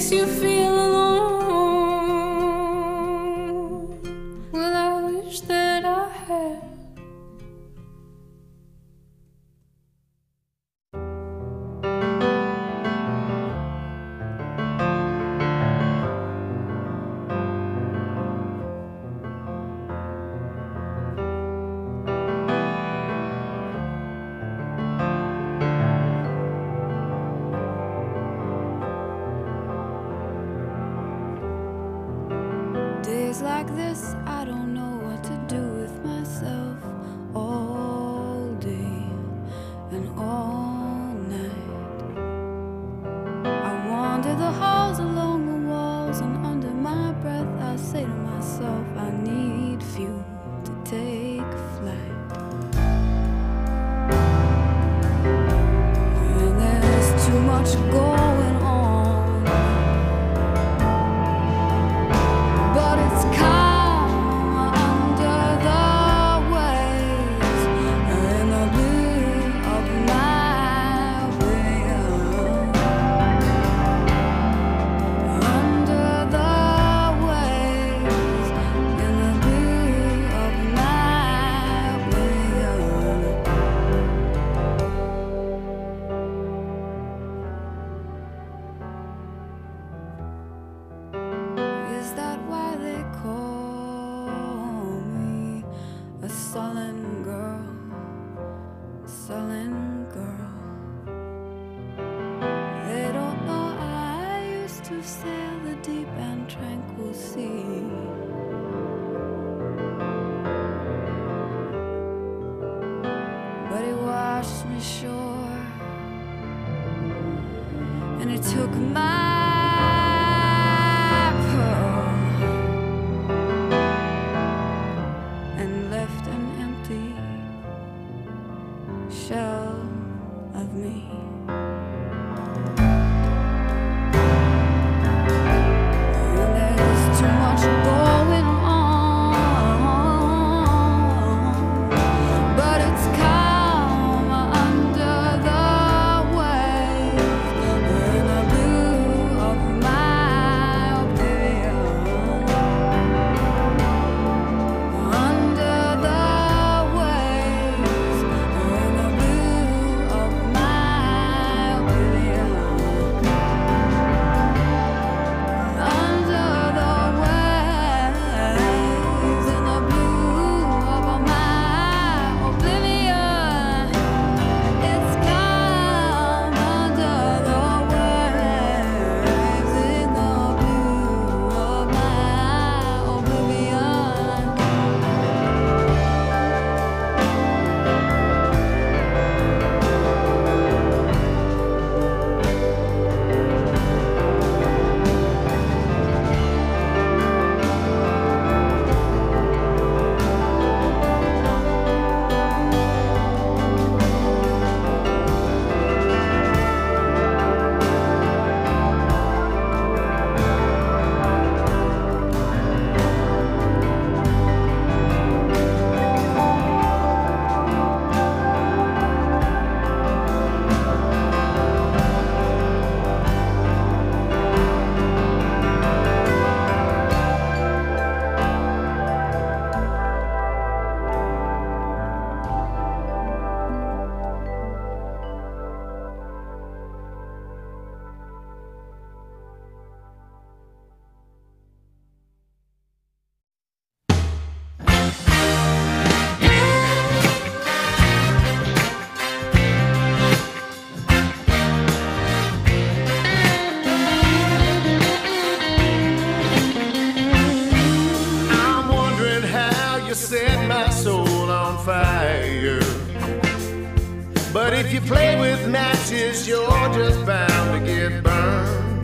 makes you feel alone. Well, I wish that I had. Days like this, I don't know what to do with myself all day and all night. I wander the halls along the walls, and under my breath I say to myself, I need fuel to take flight. And there's too much going on. Is that why they call me a sullen girl, sullen girl? They don't know I used to sail the deep and tranquil sea. But it washed me shore, and it took my shell of me. And there's too much going on, but it's calm under the waves in the blue of my oblivion. Under the waves in the blue of my oblivion. Under the waves in the blue of my oblivion. It's calm under the waves in the blue of my oblivion. I'm wondering how you set my soul on fire. But if you play with matches, you're just bound to get burned.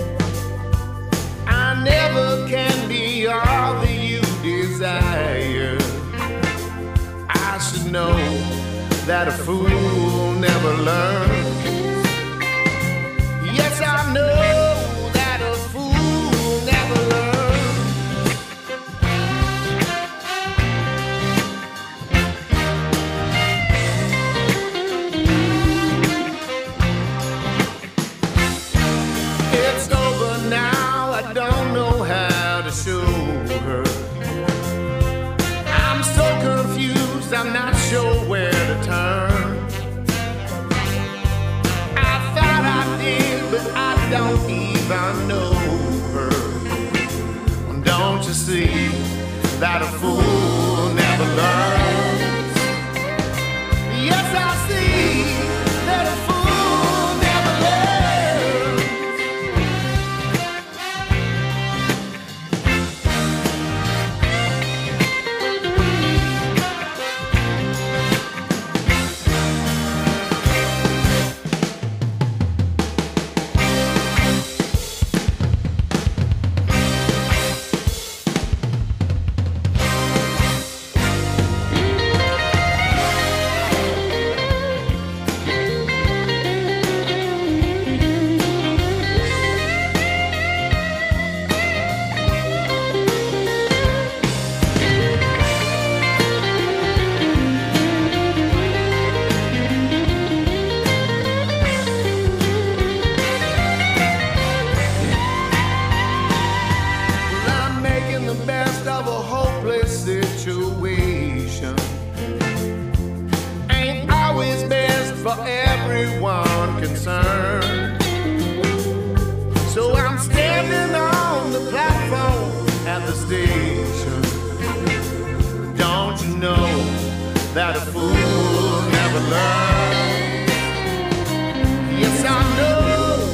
I never can be all that you desire. I should know that a fool never learns. Yes, I know that a fool never learns. It's over even know her. Don't you see that a fool never learns? Yes, I see that a fool never learns. Situation ain't always best for everyone concerned. So I'm standing on the platform at the station. Don't you know that a fool never learns? Yes, I know.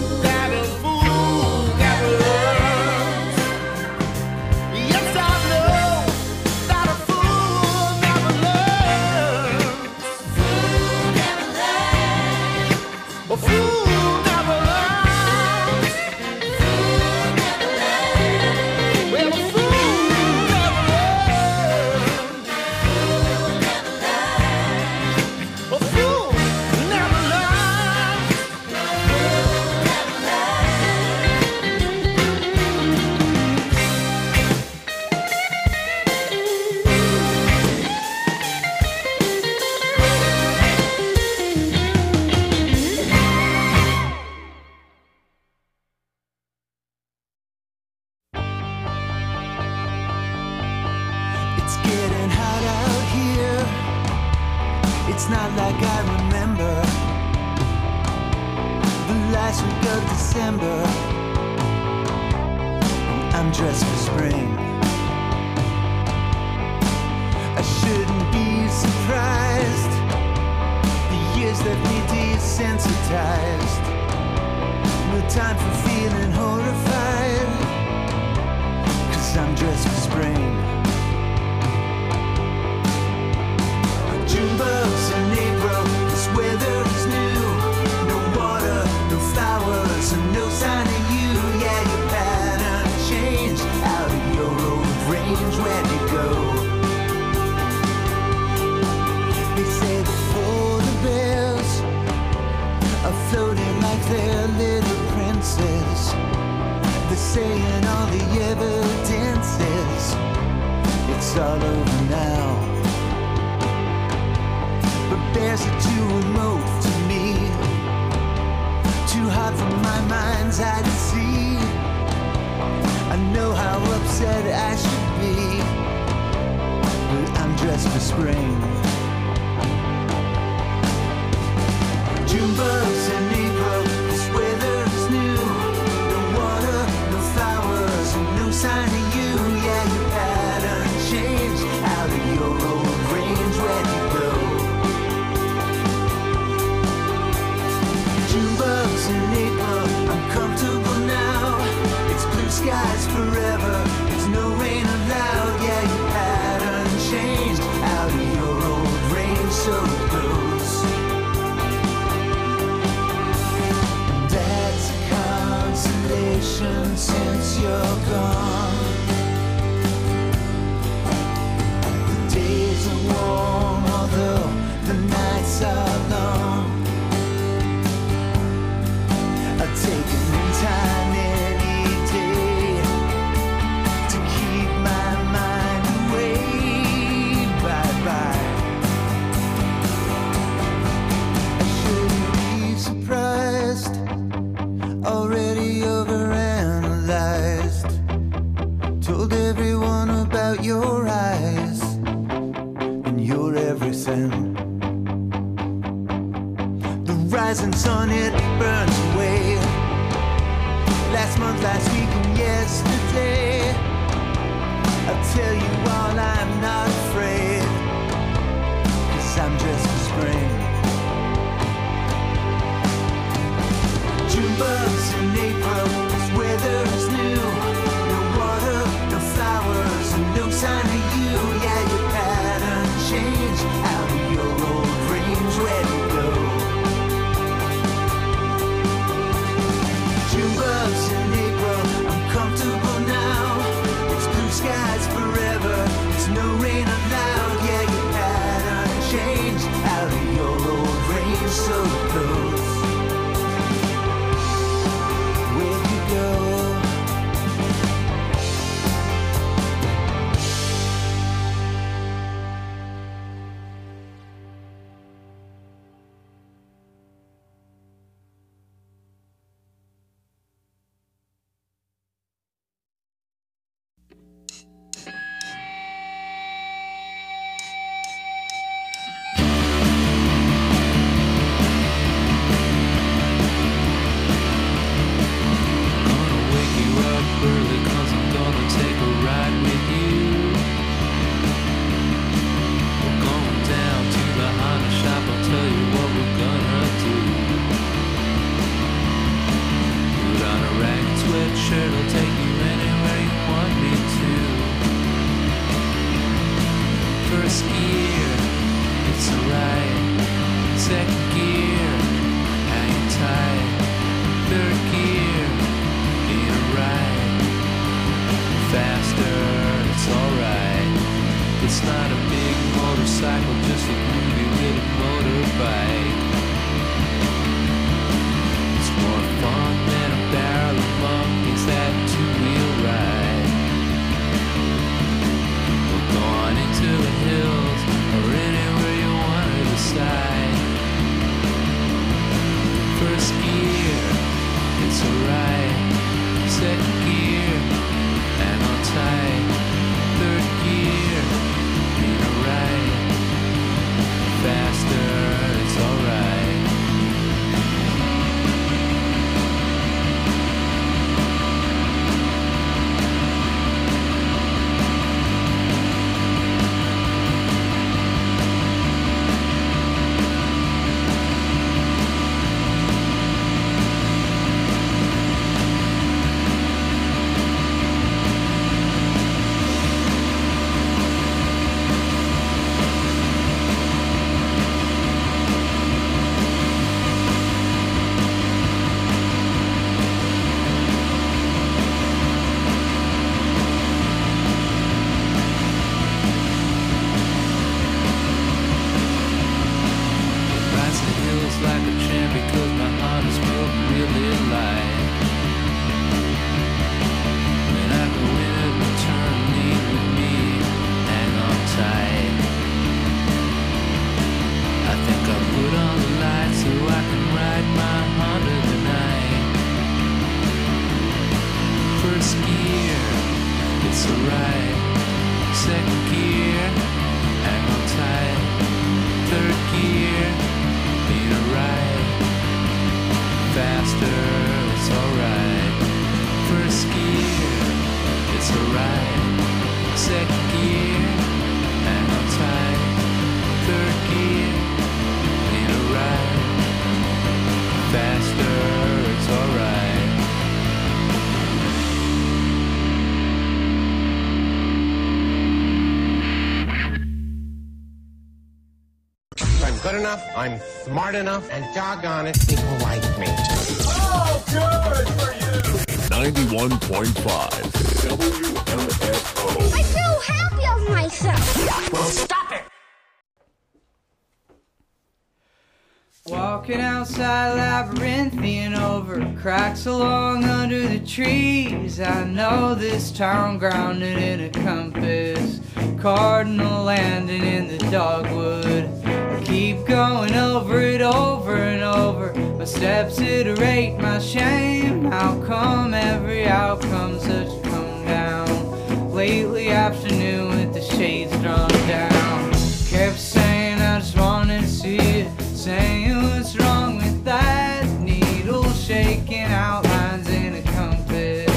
It's not like I remember the last week of December. I'm dressed for spring. I shouldn't be surprised. The years left me desensitized. No time for feeling horrified, 'cause I'm dressed for spring. June bugs in April, this weather is new. No water, no flowers, and no sign of you. Yeah, your pattern changed. Out of your old range, where'd you go? They say the polar bears are floating like they're little princes. They're saying all the evidence is it's all over now. But bears are too remote to me, too hard for my mind's eye to see. I know how upset I should be, but I'm dressed for spring. June bugs in April, this weather is new. No water, no flowers, and no sign of you. Yeah, your pattern changed. Out of your old range, where'd you go? June bugs in April, I'm comfortable now. It's blue skies forever, there's no rain allowed. Yeah, your pattern changed. Out of your old range, so it goes. That's a consolation since you're gone. The days are warm, although the nights are long. I've taken time any day to keep my mind away. Bye-bye. I shouldn't be surprised, already overanalyzed. Told everyone about your eyes and your everything. The rising sun, it burns away. Last month, last week, and yesterday. I'll tell you all, I'm not afraid, 'cause I'm dressed for spring. June bugs in April, this weather is new. No water, no flowers, and no sign of you. Yeah, your pattern changed out of your old range. Where'd you go? June bugs in April, I'm comfortable now. It's blue skies forever, there's no rain allowed. Yeah, your pattern changed out of your old range. So close. Where'd you go? Gonna wake you up early 'cause I'm gonna take a ride with you. We're going down to the Honda shop, I'll tell you what we're gonna do. Put on a ragged sweatshirt, I'll take you anywhere you want me to. First gear, it's alright. Second gear, hang tight. Third gear, need a ride. Faster, it's alright. It's not a big motorcycle, just a groovy little motorbike. It's more fun than a barrel of monkeys, that two-wheel ride. We're going into the hills, or anywhere you want to decide. First gear, it's alright. Second gear, hang on tight. Third gear, need a ride. Faster, it's alright. Rides the hills like a champ because my heart is built really light. When I go in and return, lead with me, hang on tight. I think I'll put on the lights so I can ride my Honda tonight. First gear, it's alright. Second gear, hang on tight. Third gear, need a ride. Faster, it's alright. First gear, it's alright. Second gear, hang on tight. Third gear, need a ride. Faster, it's alright. I'm good enough, I'm smart enough, and doggone it, people like me. 91.5 WMSO. I feel happy of myself. Well, stop it! Walking outside labyrinthian over cracks along under the trees. I know this town grounded in a compass, cardinal landing in the dogwood. I keep going over it over and over. My steps iterate my shame. How come every outcome's such a come down? Lately afternoon with the shades drawn down. Kept saying I just wanted to see it, saying what's wrong with that needle shaking outlines in a compass.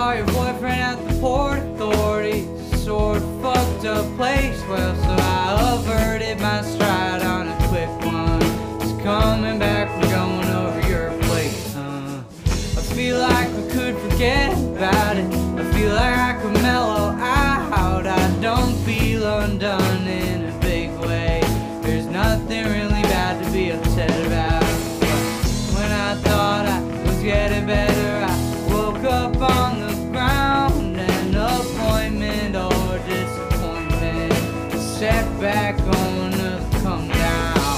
saw your boyfriend at the Port Authority. Sort of fucked up place. Well, so I averted my stride on a quick one. Just coming back from going over your place, I feel like I could forget about it. I feel like I could mellow out. I don't feel undone in a big way. There's nothing really bad to be upset about. When I thought I was getting better, I woke up on the ground. An appointment or disappointment, a setback on a come down.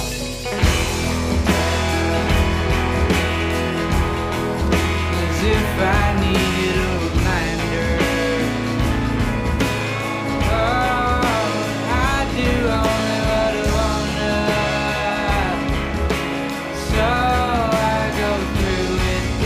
As if I needed a reminder. Oh, I do only what I wanna. So I go through with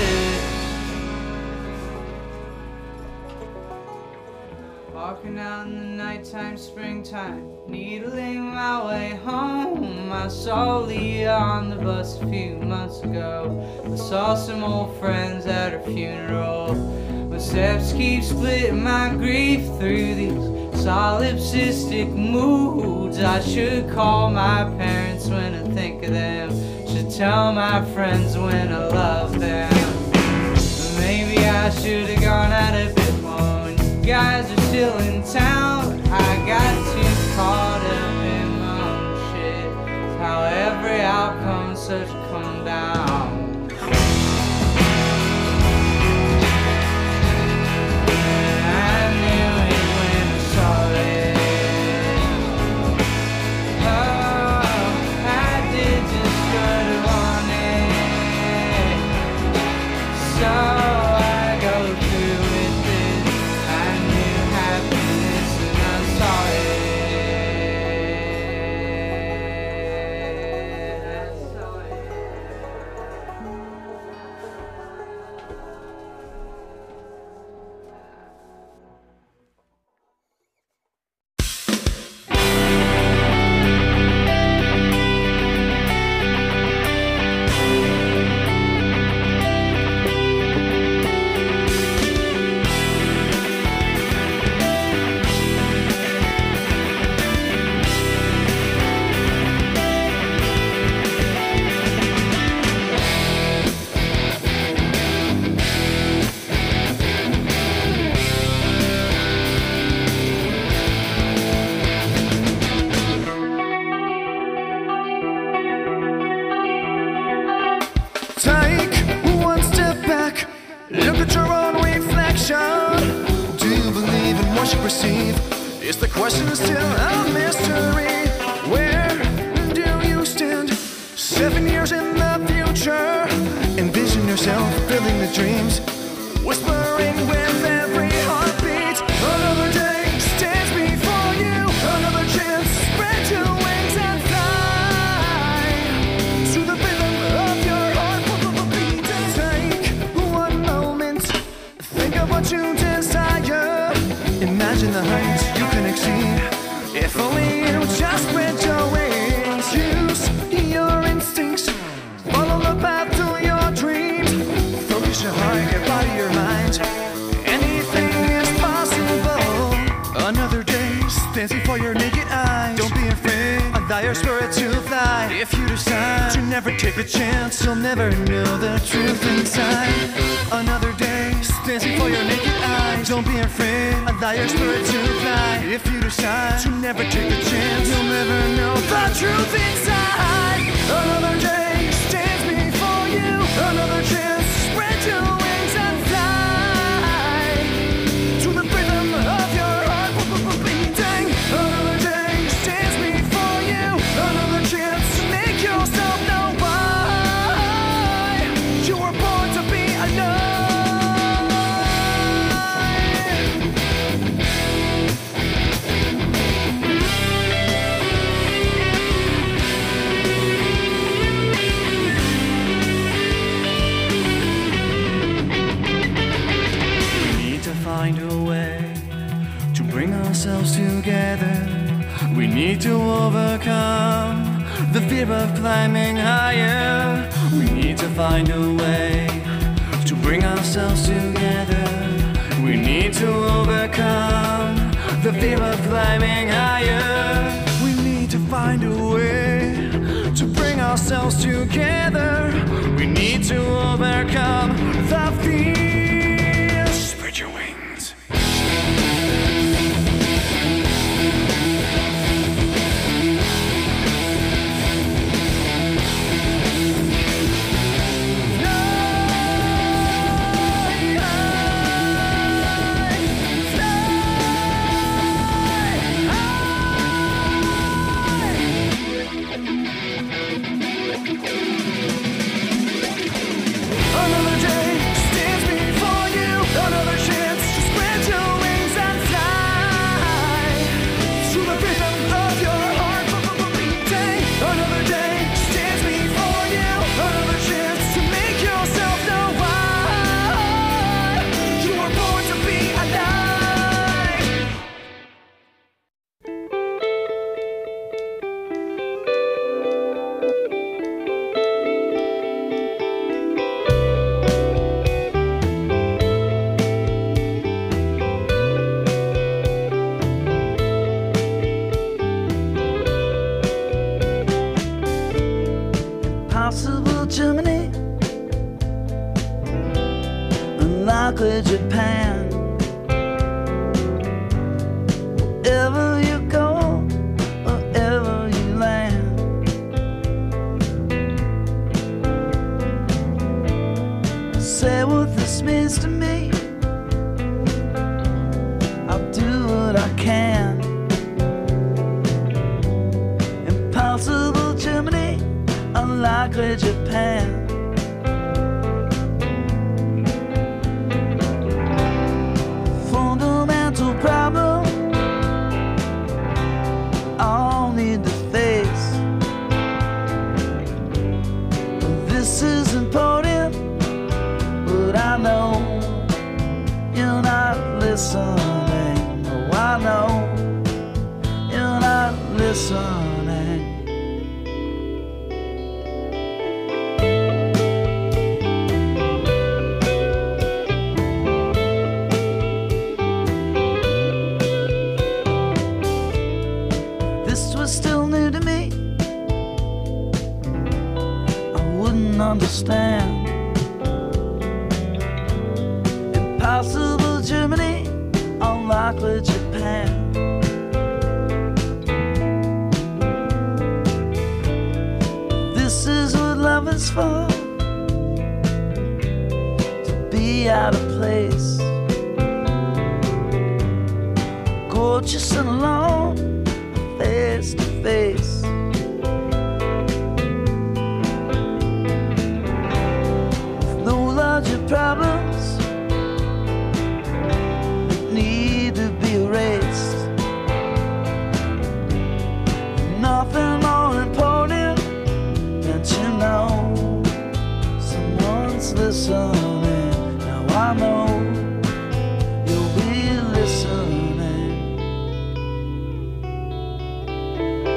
this. Walking out in the nighttime, springtime, needling my way home. I saw Leah on the bus a few months ago. I saw some old friends at her funeral. My steps keep splitting my grief through these solipsistic moods. I should call my parents when I think of them. Should tell my friends when I love them. But maybe I should have gone out a bit more when you guys are still in town. I got too caught up in my own shit. It's how every outcome's such a come down. I knew it when I saw it. Oh, I did just what I wanted. So I go through with it. I knew happiness and I saw it. I saw it. Take one step back, look at your own reflection. Do you believe in what you perceive? Is the question still a mystery? Where do you stand? 7 years in the future. Envision yourself filling the dreams, whispering with every heartbeat. Another day stands before you. Another chance, spread your wings and fly to the rhythm of your heart. Take one moment, think of what you desire. Imagine the heights you can exceed. If only you just spread your wings. Use your instincts, follow the path to your dreams. Focus your heart, your body, your mind. Anything is possible. Another day stands before your naked eyes. Don't be afraid, allow your spirit to fly. If you decide to never take a chance, you'll never know the truth inside. Another day stands before your naked eyes. Don't be afraid, allow your spirit to fly. If you decide to never take a chance, you'll never know the truth inside. Another day stands before you. Another chance, spread your wings and fly to the rhythm of your heart beating. Another day stands before you. Another chance to make yourself know why you were born to be alive. Find a way to bring ourselves together. We need to overcome the fear of climbing higher. We need to find a way to bring ourselves together. We need to overcome the fear of climbing higher. We need to find a way to bring ourselves together. We need to overcome the fear. Spread your wings. Another day stands before you, another chance to spread your wings and fly through the rhythm of your heart. Day, another day stands before you, another chance to make yourself know why you were born to be alive. Possible Germany, unlikely Japan. Wherever you go, wherever you land, say what this means to me. I'll do what I can. Impossible Germany, unlikely Japan. Fundamental problem I'll need to face. This is important, but I know you're not listening. Oh, I know you're not listening. This was still new to me. I wouldn't understand. Impossible Germany, unlikely Japan. This is what love is for, to be out of place, gorgeous and alone, face to face. With no larger problems that need to be erased. Nothing more important than to know someone's listening. Now I know you'll be listening.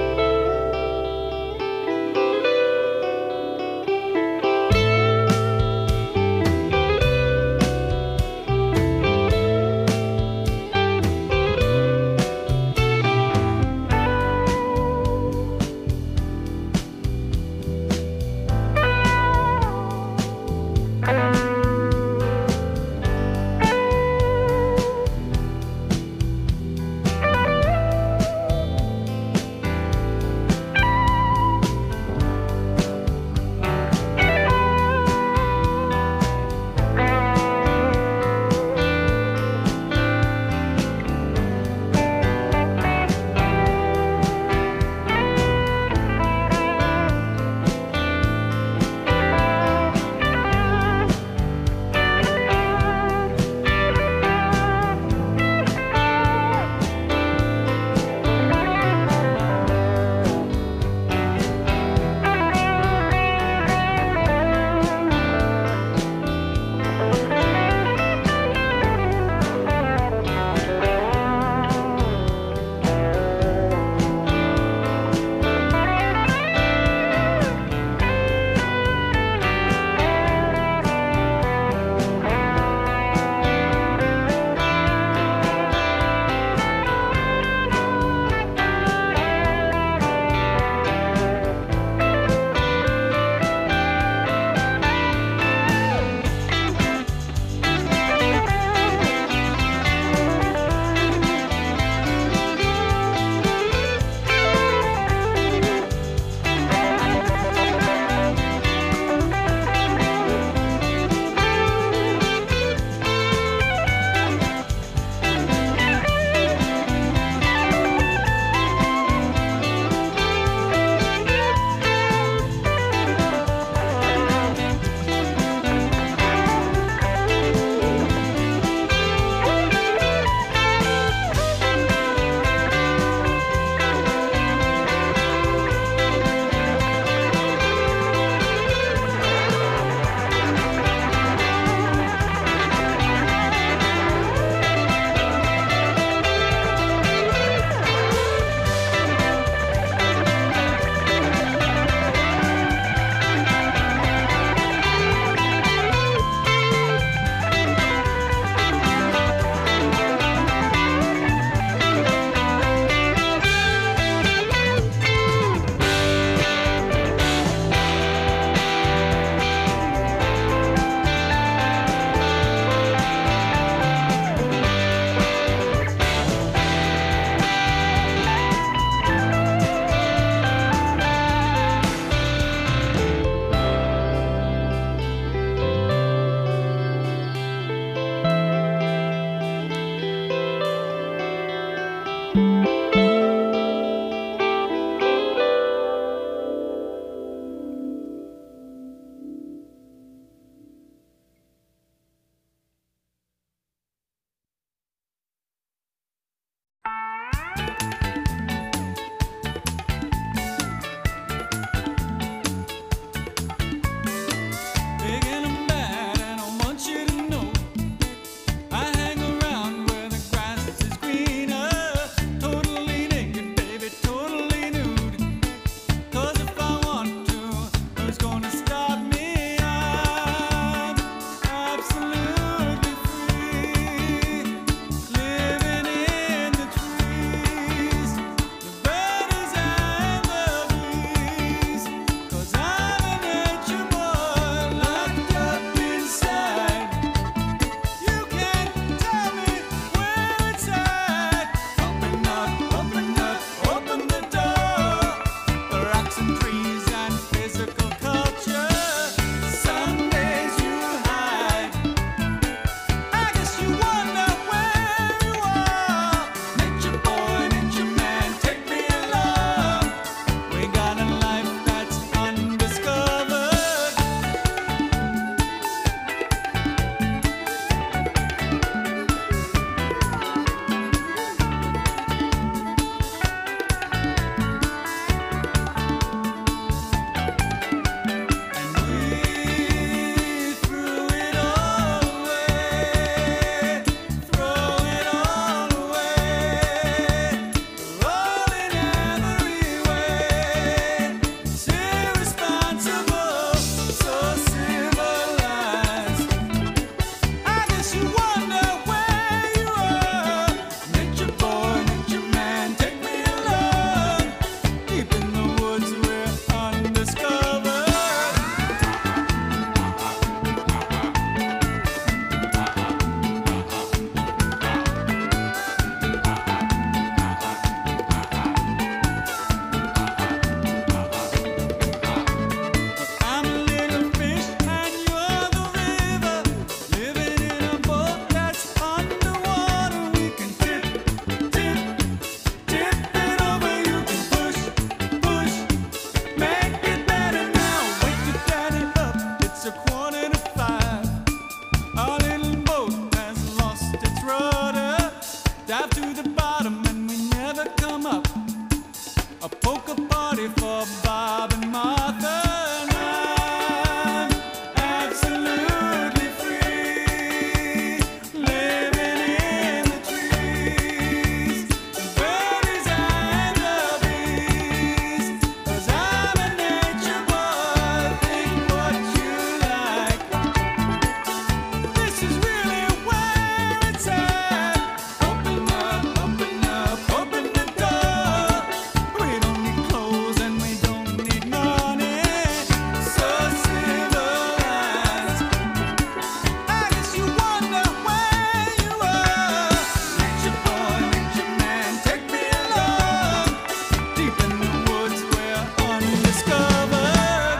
dive to the bottom and we never come up. A poker party for Bob and Martha. And I'm absolutely free, living in the trees, birdies and the bees. 'Cause I'm a nature boy, think what you like. This is really where it's at. Open up, open up, open the door. We don't need clothes and we don't need money. So civilized. I guess you wonder where you are. Nature boy, nature man, take me along. Deep in the woods where undiscovered.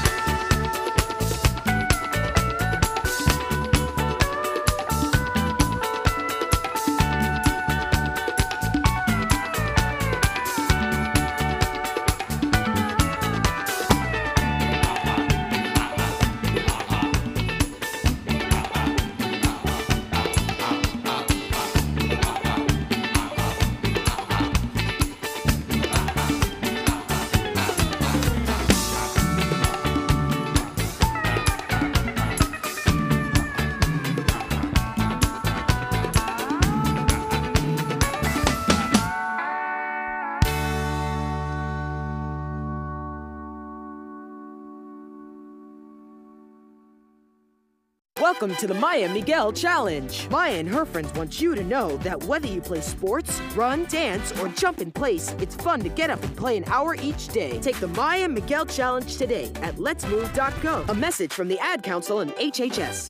Welcome to the Maya Miguel Challenge. Maya and her friends want you to know that whether you play sports, run, dance, or jump in place, it's fun to get up and play an hour each day. Take the Maya Miguel Challenge today at letsmove.gov. A message from the Ad Council and HHS.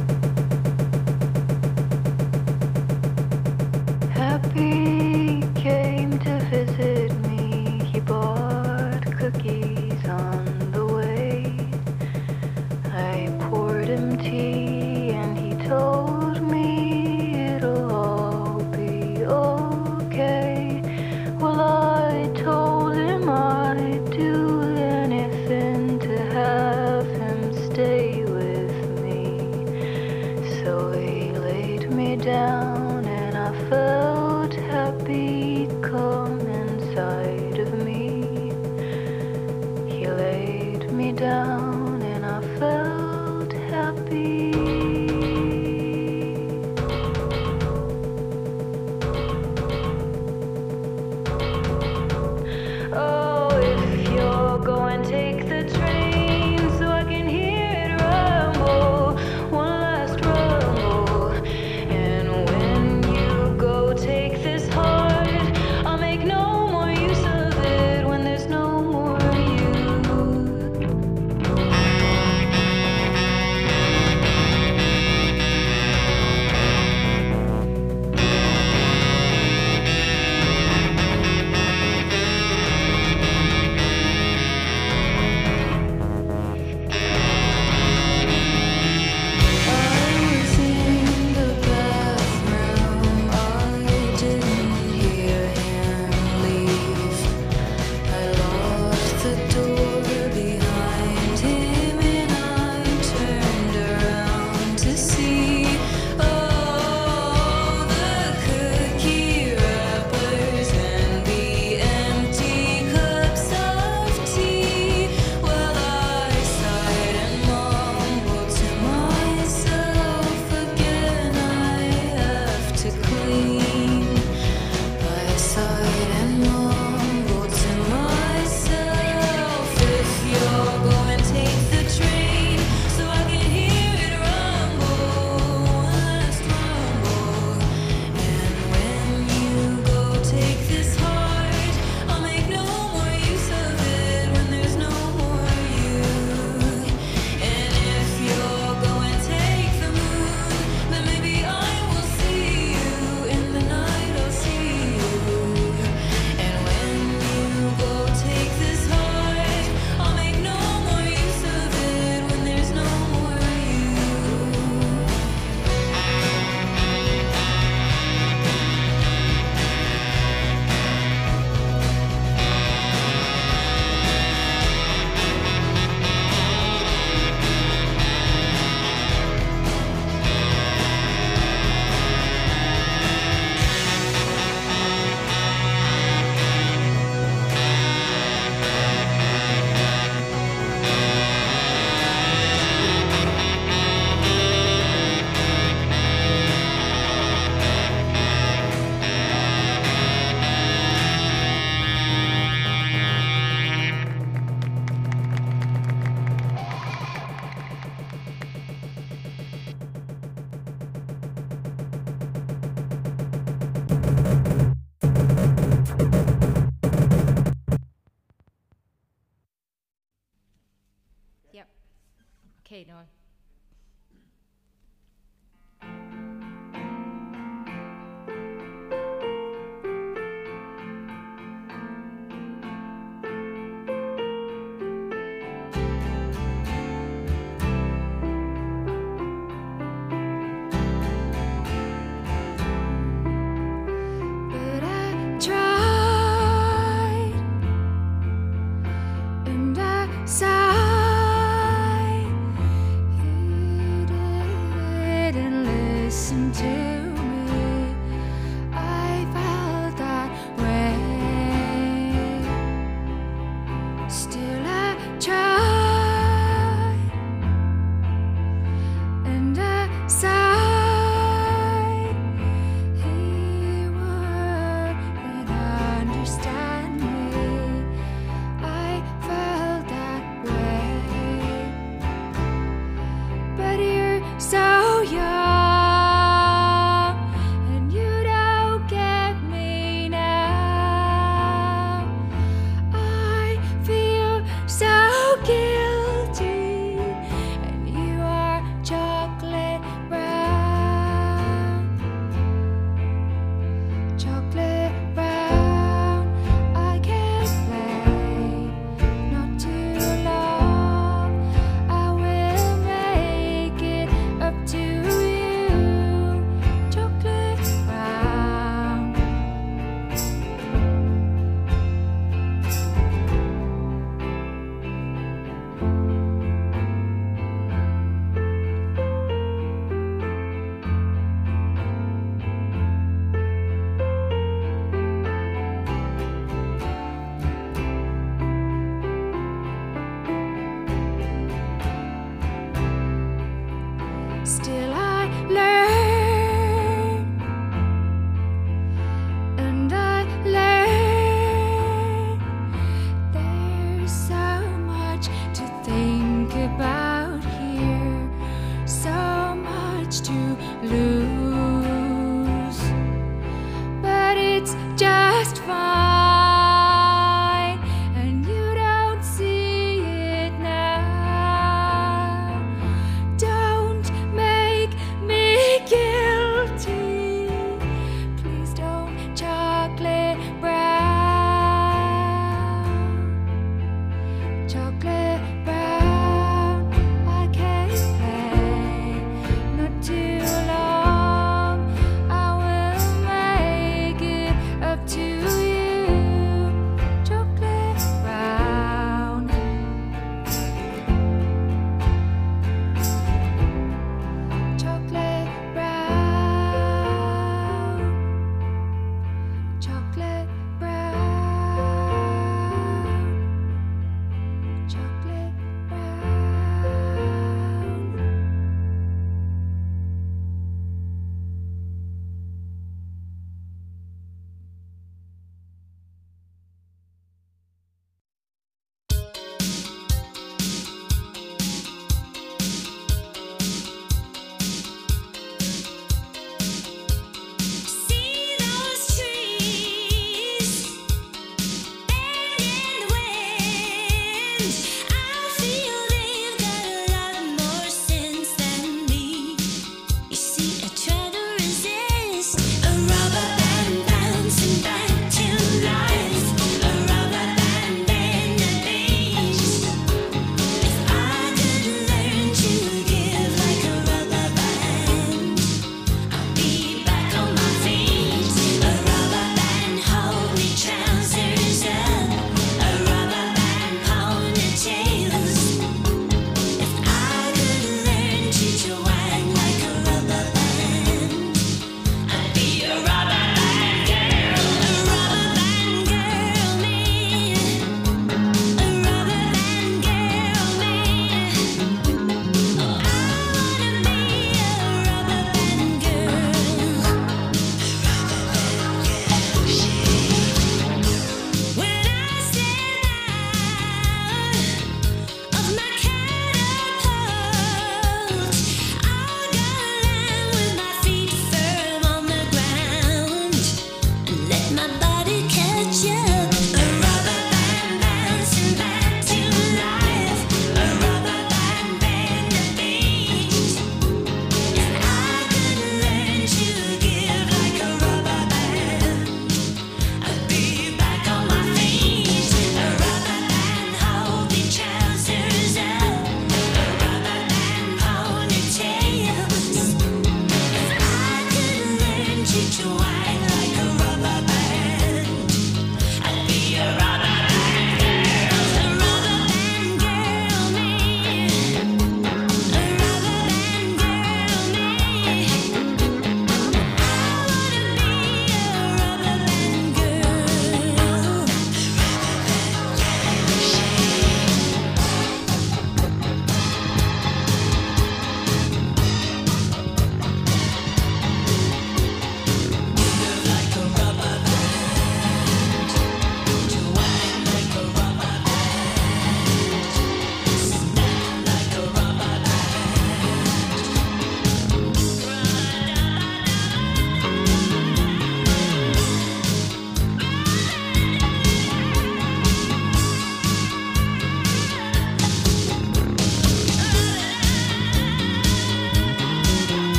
Happy came to visit me. He bought cookies on the way. I poured him tea and he told me it'll all be okay. Well, I told him I'd do anything to have him stay with me. So he laid me down and I felt happy come inside of me. He laid me down and I felt happy. Oh, if you're going, take the train so I can hear it rumble. One last rumble. And when you go, take this heart. I'll make no more use of it when there's no more you. doing? But I tried and I sighed. He didn't listen to me. I felt that way. Still I tried and I sighed. He wouldn't understand me. I felt that way. But you're so young and you don't get me now. I feel so guilty and you are chocolate brown. Chocolate brown, I can't play, not too long. I will make it up to you. Chocolate brown.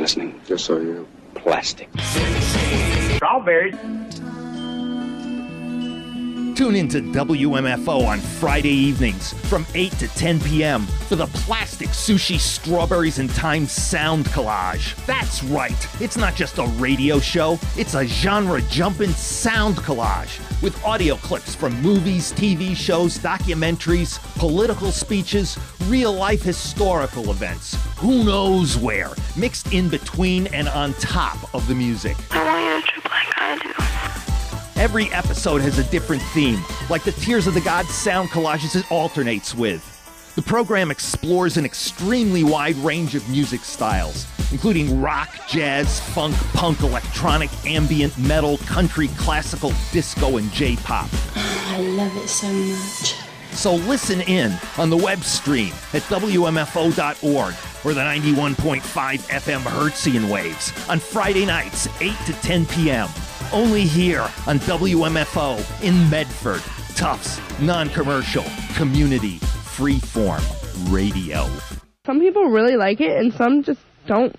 listening. Just so you know. Plastic. Strawberries. Tune in to WMFO on Friday evenings from 8 to 10 p.m. for the Plastic Sushi Strawberries and Time Sound Collage. That's right, it's not just a radio show, it's a genre-jumping sound collage with audio clips from movies, TV shows, documentaries, political speeches, real-life historical events, who knows where, mixed in between and on top of the music. I want you to trip like I do. Every episode has a different theme, like the Tears of the Gods sound collages it alternates with. The program explores an extremely wide range of music styles, including rock, jazz, funk, punk, electronic, ambient, metal, country, classical, disco, and J-pop. I love it so much. So listen in on the web stream at WMFO.org or the 91.5 FM Hertzian waves on Friday nights, 8 to 10 p.m. Only here on WMFO in Medford. Tufts, non-commercial, community, freeform radio. Some people really like it and some just don't.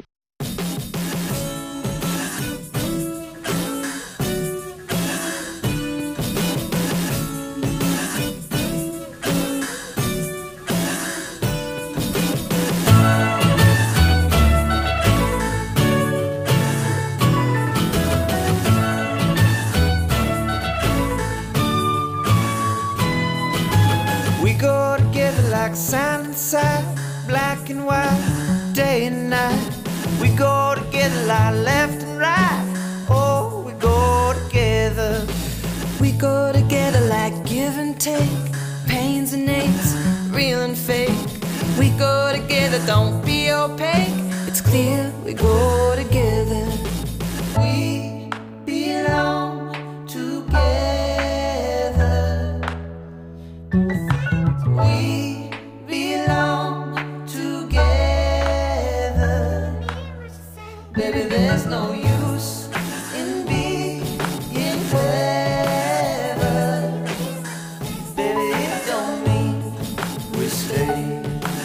Like sand and sand, black and white, day and night. We go together like left and right. Oh, we go together. We go together like give and take, pains and aches, real and fake. We go together, don't be opaque. It's clear we go together. We belong together. We belong together. Baby, there's no use in being clever. Baby, it don't mean we stay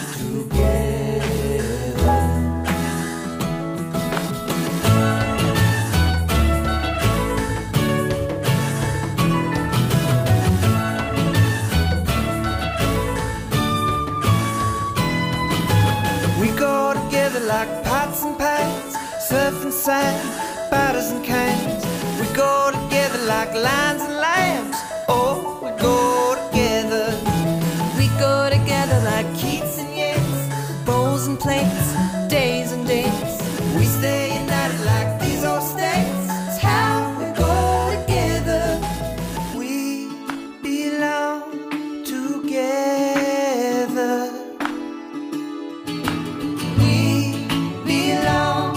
together. We go together like pots and pans, surf and sand, batters and cans. We go together like lions and lambs. Oh, we go together. We go together like Keats and Yeats, bowls and plates, days and dates. We stay united like these old states. It's how we go together. We belong together. We belong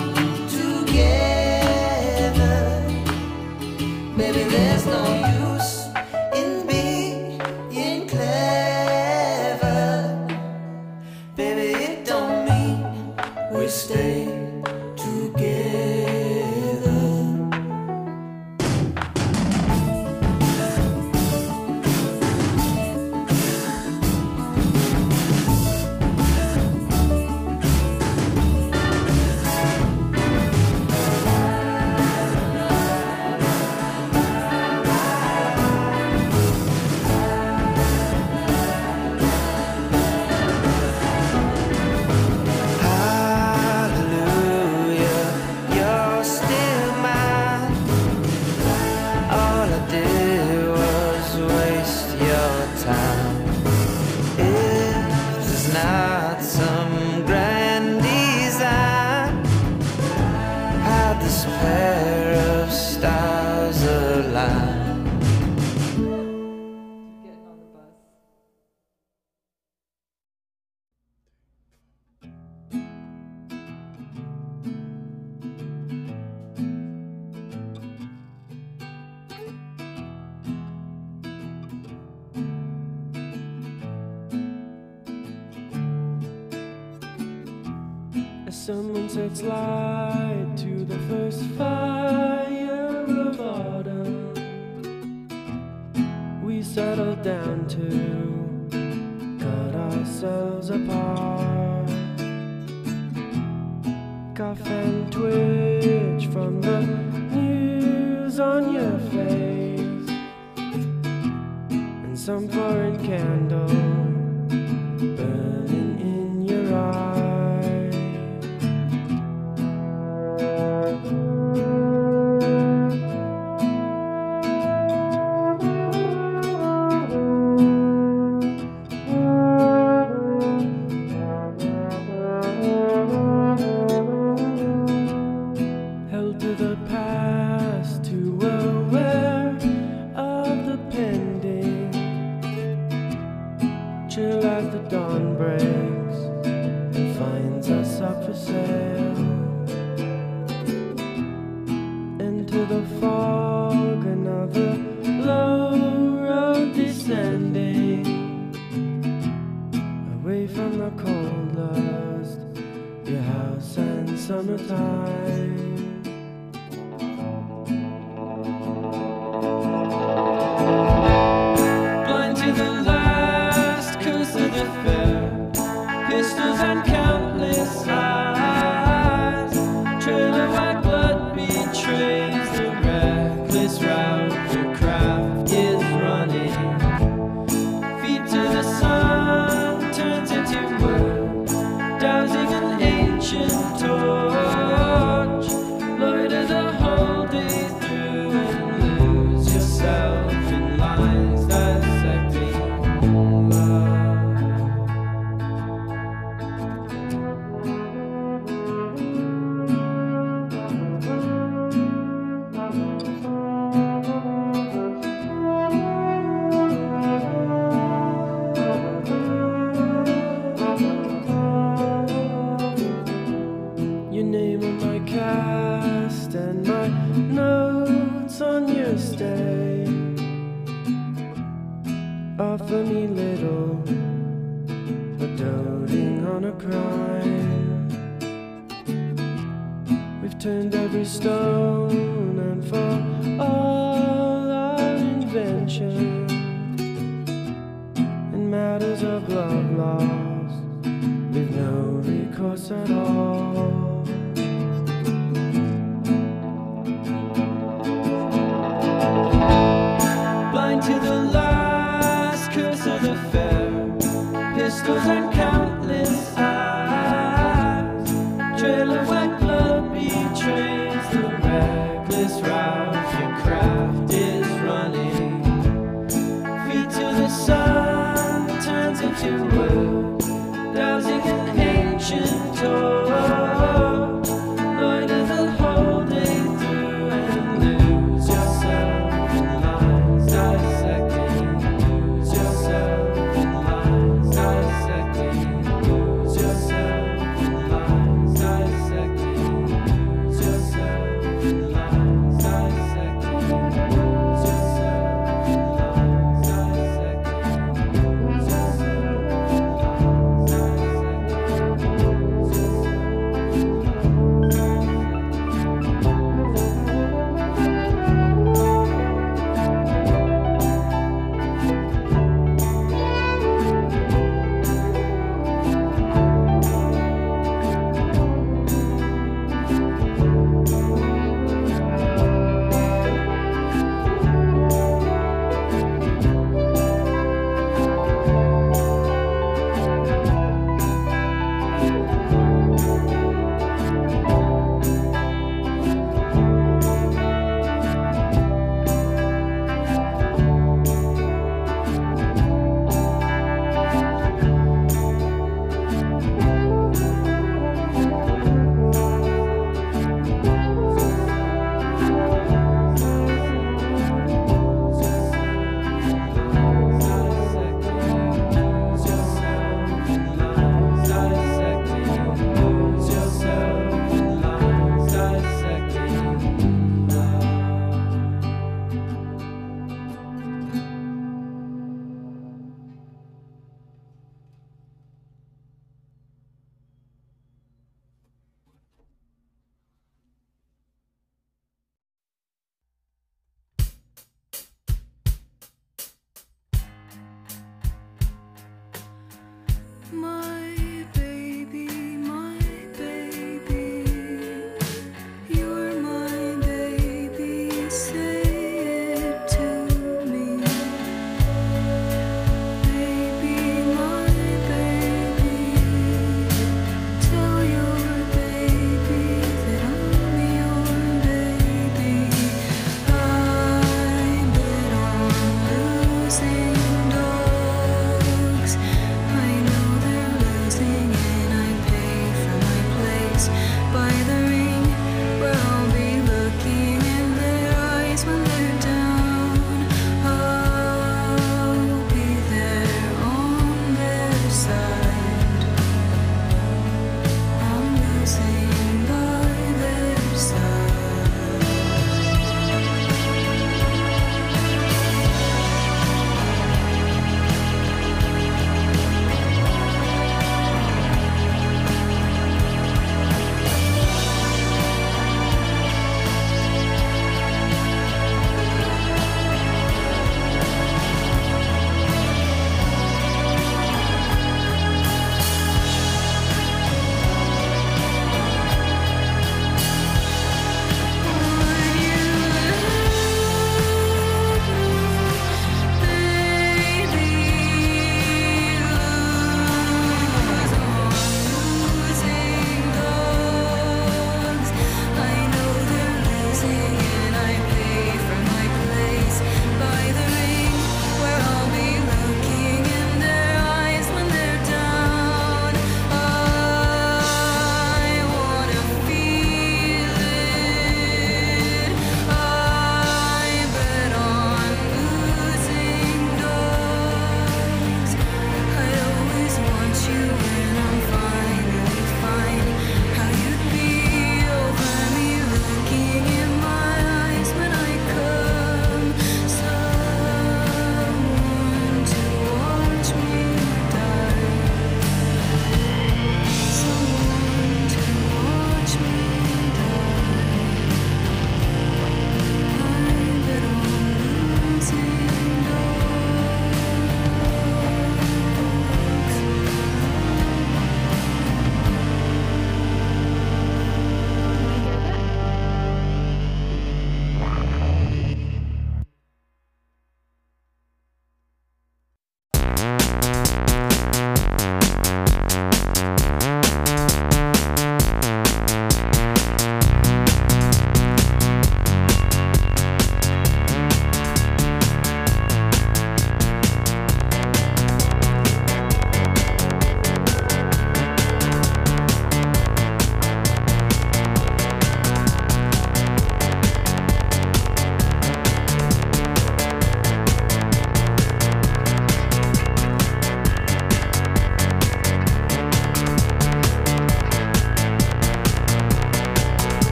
together. Baby, there's no use in being clever. Baby, it don't mean we stay together. Hallelujah, you're still mine. All I did was waste your time. If there's not some grand design, how'd this pair of stars align? As someone sets light to the first fire of autumn, we settle down to cut ourselves apart. Back off and twitch from the news on your face, and some foreign candle burning in your eye. Held to the past, too aware of the pending. Chill as the dawn breaks and finds us up for sale. Into the fog, another low road descending. Away from the cold lust, your house and summertime. Blind to the last curse of the fair, pistols and countless eyes. Trail of white blood betrays the reckless route your craft is running. Feet to the sun turns into wood, dousing an ancient torch. Loiter the whole day through and lose yourself in lines dissecting love. Your name on my cast and my notes on your stay. Offer me little, but doting on a crime. We've turned every stone, and for all our invention in matters of love lost, we've no recourse at all. Blind to the last curse of the fair, pistols and countless eyes. Trail of white blood betrays the reckless route your craft is running. Feet to the sun turns into wood, dousing an ancient torch. Loiter the whole day through and lose yourself in lines dissecting. Lose yourself in lines dissecting. Lose yourself in lines dissecting. Lose yourself in lines dissecting. Lose yourself in lines dissecting. Lose yourself in lines My